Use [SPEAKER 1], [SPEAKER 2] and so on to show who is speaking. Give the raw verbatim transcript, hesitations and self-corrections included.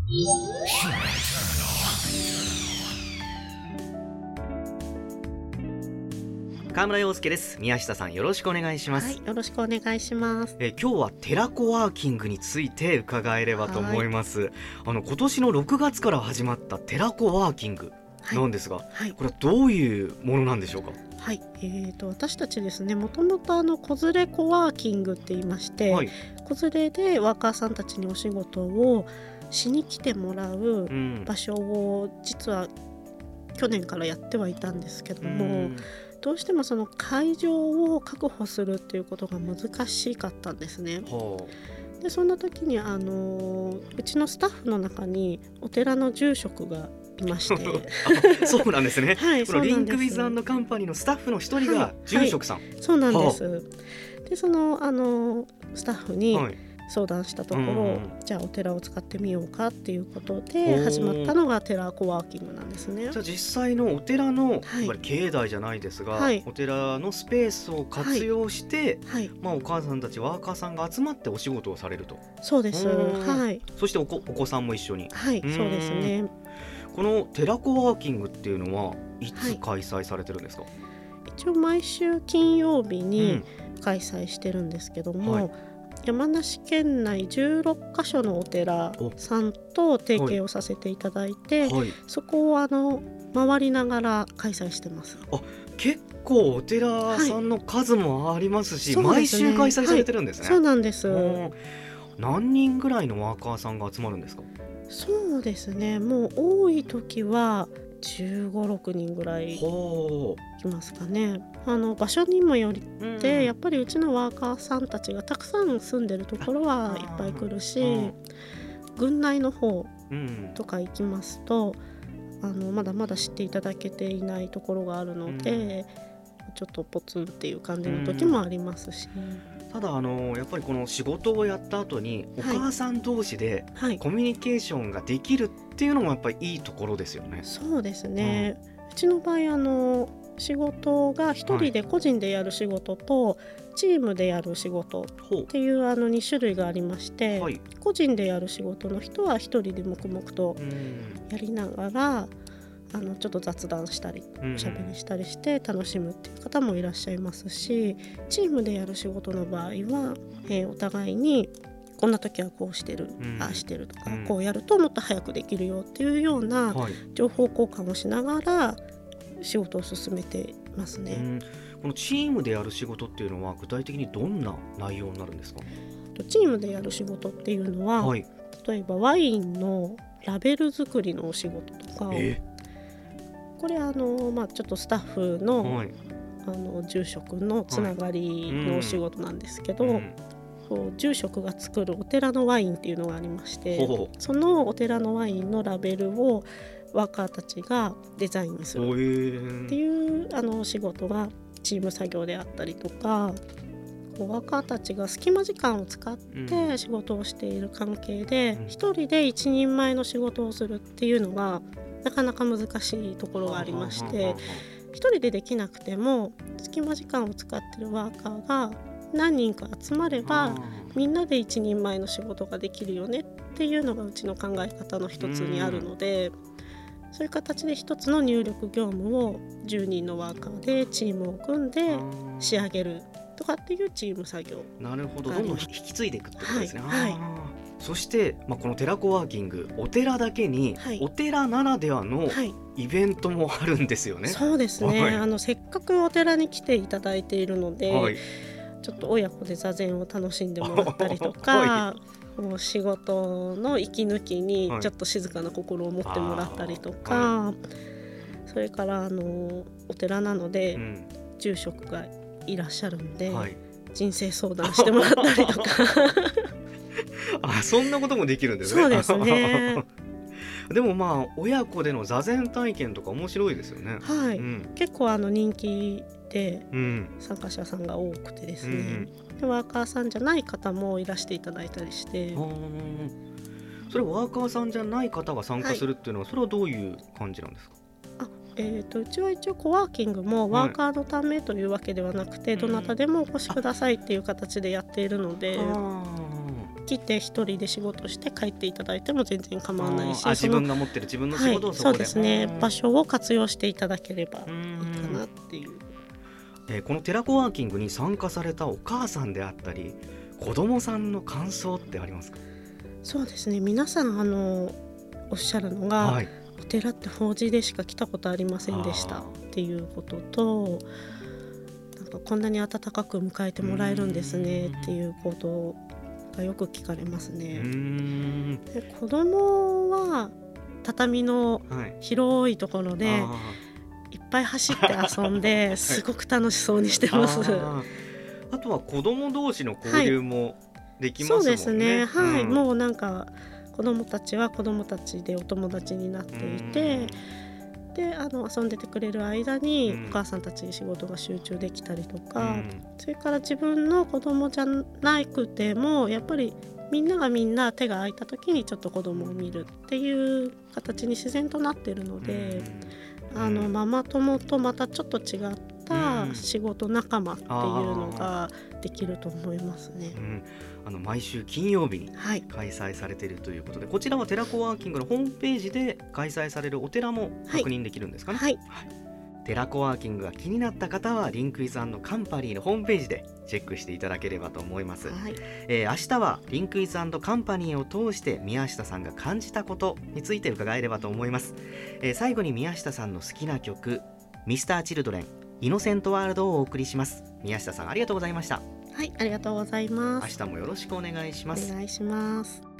[SPEAKER 1] 川村陽介です。宮下さん、よろしくお願いします。
[SPEAKER 2] はい、よろしくお願いします。
[SPEAKER 1] え今日は寺子ワーキングについて伺えればと思います。あの今年のろくがつから始まった寺子ワーキングなんですが、はいはい、これはどういうものなんでしょうか。
[SPEAKER 2] はい、えー、と私たちですね、もともとあの子連れコワーキングって言いまして、はい、子連れでワーカーさんたちにお仕事をしに来てもらう場所を実は去年からやってはいたんですけども、うん、どうしてもその会場を確保するっていうことが難しかったんですね。でそんな時にあのうちのスタッフの中にお寺の住職がいまして
[SPEAKER 1] そうなんですね、
[SPEAKER 2] はい、
[SPEAKER 1] このリンクウィズ&カンパニーのスタッフの一人が住職さん、はいはい、
[SPEAKER 2] そうなんです。でそのあのスタッフに相談したところ、はい、じゃあお寺を使ってみようかっていうことで始まったのが寺コワーキングなんですね。
[SPEAKER 1] じゃあ実際のお寺の、はい、境内じゃないですが、はい、お寺のスペースを活用して、はいまあ、お母さんたちワーカーさんが集まってお仕事をされると。
[SPEAKER 2] そうです、はい、
[SPEAKER 1] そしてお 子, お子さんも一緒に。
[SPEAKER 2] はいそうですね。
[SPEAKER 1] この寺子ワーキングっていうのはいつ開催されてるんですか。はい、
[SPEAKER 2] 一応毎週金曜日に開催してるんですけども、うんはい、山梨県内じゅうろっかしょのお寺さんと提携をさせていただいて、はい、そこをあの回りながら開催してます。
[SPEAKER 1] あ、結構お寺さんの数もありますし、はい、毎週開催されてるんですね。
[SPEAKER 2] はい、そうなんです。
[SPEAKER 1] 何人ぐらいのワーカーさんが集まるんですか。
[SPEAKER 2] そうですね、もう多い時はじゅうご、ろくにんぐらいいますかね。あの場所にもよって、うん、やっぱりうちのワーカーさんたちがたくさん住んでるところはいっぱい来るし、うん、郡内の方とか行きますと、うん、あのまだまだ知っていただけていないところがあるので、うん、ちょっとポツンっていう感じの時もありますし、うん
[SPEAKER 1] ただあのやっぱりこの仕事をやった後にお母さん同士でコミュニケーションができるっていうのもやっぱりいいところですよね。
[SPEAKER 2] そうですね、うん、うちの場合あの仕事が一人で個人でやる仕事と、はい、チームでやる仕事っていうあのに種類がありまして、はい、個人でやる仕事の人は一人で黙々とやりながらあのちょっと雑談したりおしゃべりしたりして楽しむっていう方もいらっしゃいますし、チームでやる仕事の場合は、えー、お互いにこんな時はこうしてる、うん、ああしてるとか、うん、こうやるともっと早くできるよっていうような情報交換をしながら仕事を進めてますね。うん、
[SPEAKER 1] このチームでやる仕事っていうのは具体的にどんな内容になるんですか。
[SPEAKER 2] チームでやる仕事っていうのは、はい、例えばワインのラベル作りのお仕事とか、えこれあの、まあ、ちょっとスタッフ の,、はい、あの住職のつながりのお仕事なんですけど、はいうんそう住職が作るお寺のワインっていうのがありまして、そのお寺のワインのラベルをワーカーたちがデザインするっていうあの仕事がチーム作業であったりとか、ワーカーたちが隙間時間を使って仕事をしている関係で、うん、一人で一人前の仕事をするっていうのがなかなか難しいところがありまして、一人でできなくても隙間時間を使っているワーカーが何人か集まればみんなで一人前の仕事ができるよねっていうのがうちの考え方の一つにあるので、そういう形で一つの入力業務をじゅうにんのワーカーでチームを組んで仕上げるとかっていうチーム作業。
[SPEAKER 1] なるほど、どんどん引き継いでいくってことですね。
[SPEAKER 2] はいはい、
[SPEAKER 1] そして、まあ、この寺子ワーキングお寺だけに、はい、お寺ならではのイベントもあるんですよね。
[SPEAKER 2] そうですね、はい、あのせっかくお寺に来ていただいているので、はい、ちょっと親子で座禅を楽しんでもらったりとか、はい、もう仕事の息抜きにちょっと静かな心を持ってもらったりとか、はい、それからあのお寺なので、うん、住職がいらっしゃるんで、はい、人生相談してもらったりとか
[SPEAKER 1] あ、そんなこともできるんですね。
[SPEAKER 2] そうですね
[SPEAKER 1] でもまあ親子での座禅体験とか面白いですよね。
[SPEAKER 2] はい、うん、結構あの人気で参加者さんが多くてですね、うん、でワーカーさんじゃない方もいらしていただいたりして、
[SPEAKER 1] それワーカーさんじゃない方が参加するっていうのは、はい、それはどういう感じなんですか。
[SPEAKER 2] あえー、とうちは一応コワーキングもワーカーのためというわけではなくて、はい、どなたでもお越しくださいっていう形でやっているので、
[SPEAKER 1] うん、
[SPEAKER 2] 来て一人で仕事して帰っていただいても全然構わないし、
[SPEAKER 1] あ自分が持ってる自分の仕事をそこで、はい、そう
[SPEAKER 2] ですね、場所を活用していただければいいかなっていう。
[SPEAKER 1] えー、このテラコワーキングに参加されたお母さんであったり子どもさんの感想ってありますか？
[SPEAKER 2] そうですね、皆さんあのおっしゃるのが、はい、お寺って法事でしか来たことありませんでしたっていうことと、なんかこんなに温かく迎えてもらえるんですねっていうことがよく聞かれますね。うーんで子供は畳の広いところで、はい、いっぱい走って遊んですごく楽しそうにしてます。
[SPEAKER 1] あ, あとは子供同士の交流もできますもんね。
[SPEAKER 2] そうですね、はい、うん、もうなんか子どもたちは子どもたちでお友達になっていて、であの遊んでてくれる間にお母さんたちに仕事が集中できたりとか、うん、それから自分の子どもじゃなくてもやっぱりみんながみんな手が空いた時にちょっと子どもを見るっていう形に自然となっているので、うん、あのママ友とまたちょっと違った仕事仲間っていうのができると思いますね。
[SPEAKER 1] うん、あの毎週金曜日に開催されているということで、はい、こちらはテラコワーキングのホームページで開催されるお寺も確認できるんですかね。
[SPEAKER 2] はいはい
[SPEAKER 1] はい、テラコワーキングが気になった方はリンクイズ&カンパニーのホームページでチェックしていただければと思います。はい、えー、明日はリンクイズ&カンパニーを通して宮下さんが感じたことについて伺えればと思います。えー、最後に宮下さんの好きな曲ミスターチルドレンイノセントワールドをお送りします。宮下さんありがとうございました。
[SPEAKER 2] はい、ありがとうございます。
[SPEAKER 1] 明日もよろしくお願いします。
[SPEAKER 2] お願いします。